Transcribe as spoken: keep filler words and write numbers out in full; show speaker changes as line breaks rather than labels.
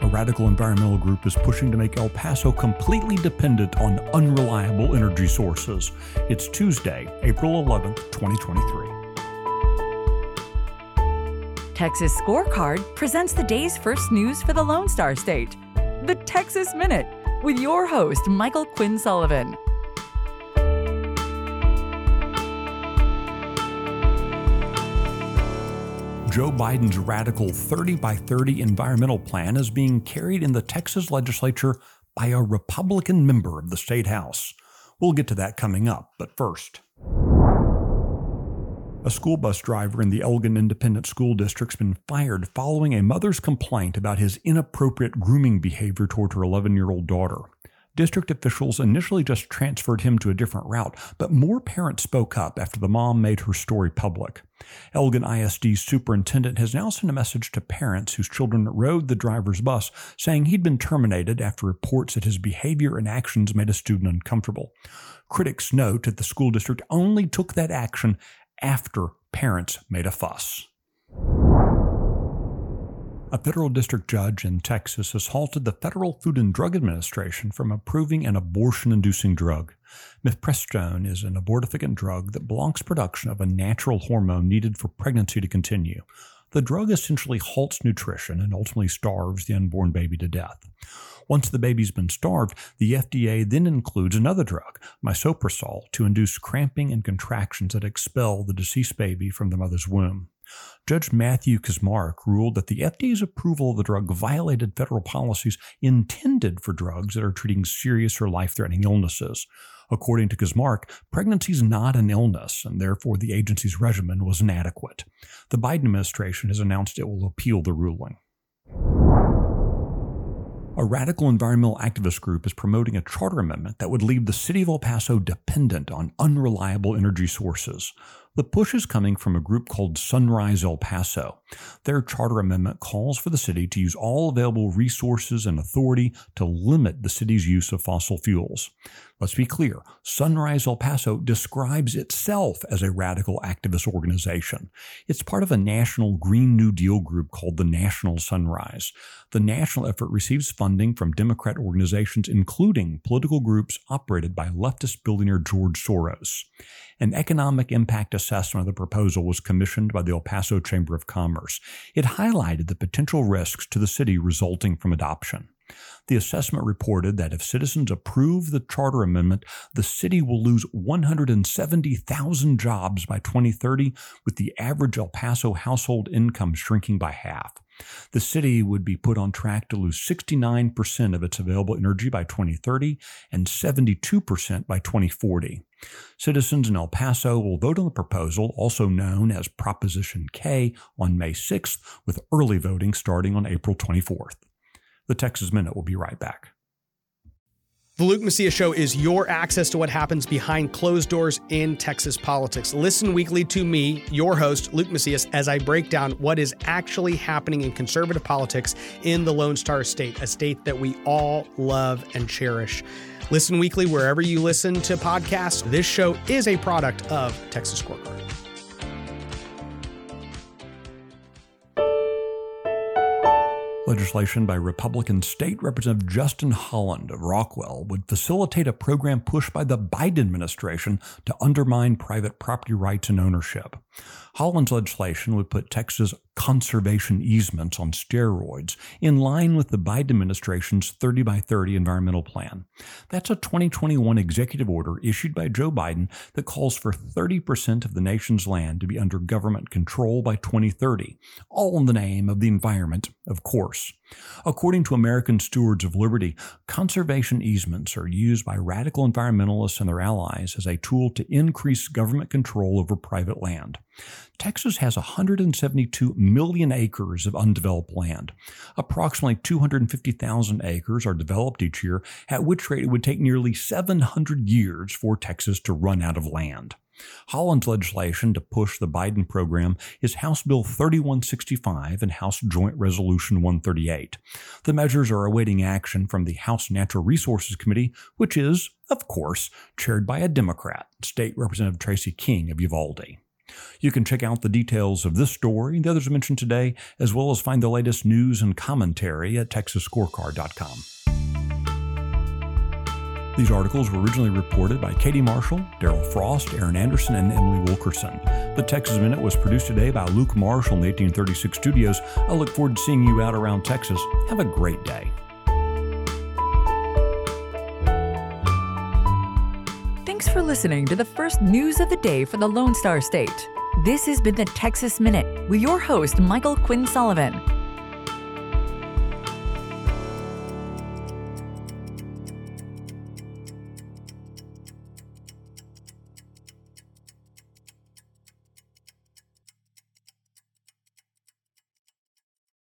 A radical environmental group is pushing to make El Paso completely dependent on unreliable energy sources. It's Tuesday, April eleventh, twenty twenty-three.
Texas Scorecard presents the day's first news for the Lone Star State. The Texas Minute, with your host, Michael Quinn Sullivan.
Joe Biden's radical thirty by thirty environmental plan is being carried in the Texas legislature by a Republican member of the state house. We'll get to that coming up, but first. A school bus driver in the Elgin Independent School District's been fired following a mother's complaint about his inappropriate grooming behavior toward her eleven-year-old daughter. District officials initially just transferred him to a different route, but more parents spoke up after the mom made her story public. Elgin I S D's superintendent has now sent a message to parents whose children rode the driver's bus, saying he'd been terminated after reports that his behavior and actions made a student uncomfortable. Critics note that the school district only took that action after parents made a fuss. A federal district judge in Texas has halted the Federal Food and Drug Administration from approving an abortion-inducing drug. Mifepristone is an abortifacient drug that blocks production of a natural hormone needed for pregnancy to continue. The drug essentially halts nutrition and ultimately starves the unborn baby to death. Once the baby's been starved, the F D A then includes another drug, misoprostol, to induce cramping and contractions that expel the deceased baby from the mother's womb. Judge Matthew Kaczmarek ruled that the F D A's approval of the drug violated federal policies intended for drugs that are treating serious or life-threatening illnesses. According to Kaczmarek, pregnancy is not an illness, and therefore the agency's regimen was inadequate. The Biden administration has announced it will appeal the ruling. A radical environmental activist group is promoting a charter amendment that would leave the city of El Paso dependent on unreliable energy sources. The push is coming from a group called Sunrise El Paso. Their charter amendment calls for the city to use all available resources and authority to limit the city's use of fossil fuels. Let's be clear, Sunrise El Paso describes itself as a radical activist organization. It's part of a national Green New Deal group called the National Sunrise. The national effort receives funding from Democrat organizations, including political groups operated by leftist billionaire George Soros. An economic impact assessment of the proposal was commissioned by the El Paso Chamber of Commerce. It highlighted the potential risks to the city resulting from adoption. The assessment reported that if citizens approve the charter amendment, the city will lose one hundred seventy thousand jobs by twenty thirty, with the average El Paso household income shrinking by half. The city would be put on track to lose sixty-nine percent of its available energy by twenty thirty and seventy-two percent by twenty forty. Citizens in El Paso will vote on the proposal, also known as Proposition K, on May sixth, with early voting starting on April twenty-fourth. The Texas Minute will be right back.
The Luke Macias Show is your access to what happens behind closed doors in Texas politics. Listen weekly to me, your host, Luke Macias, as I break down what is actually happening in conservative politics in the Lone Star State, a state that we all love and cherish. Listen weekly wherever you listen to podcasts. This show is a product of Texas Scorecard.
Legislation by Republican State Representative Justin Holland of Rockwell would facilitate a program pushed by the Biden administration to undermine private property rights and ownership. Holland's legislation would put Texas conservation easements on steroids, in line with the Biden administration's thirty by thirty environmental plan. That's a twenty twenty-one executive order issued by Joe Biden that calls for thirty percent of the nation's land to be under government control by twenty thirty, all in the name of the environment, of course. According to American Stewards of Liberty, conservation easements are used by radical environmentalists and their allies as a tool to increase government control over private land. Texas has one hundred seventy-two million acres of undeveloped land. Approximately two hundred fifty thousand acres are developed each year, at which rate it would take nearly seven hundred years for Texas to run out of land. Holland's legislation to push the Biden program is House Bill thirty-one sixty-five and House Joint Resolution one thirty-eight. The measures are awaiting action from the House Natural Resources Committee, which is, of course, chaired by a Democrat, State Representative Tracy King of Uvalde. You can check out the details of this story and the others mentioned today, as well as find the latest news and commentary at texas scorecard dot com. These articles were originally reported by Katie Marshall, Daryl Frost, Aaron Anderson, and Emily Wilkerson. The Texas Minute was produced today by Luke Marshall in the eighteen thirty-six studios. I look forward to seeing you out around Texas. Have a great day.
Thanks for listening to the first news of the day for the Lone Star State. This has been the Texas Minute with your host, Michael Quinn Sullivan.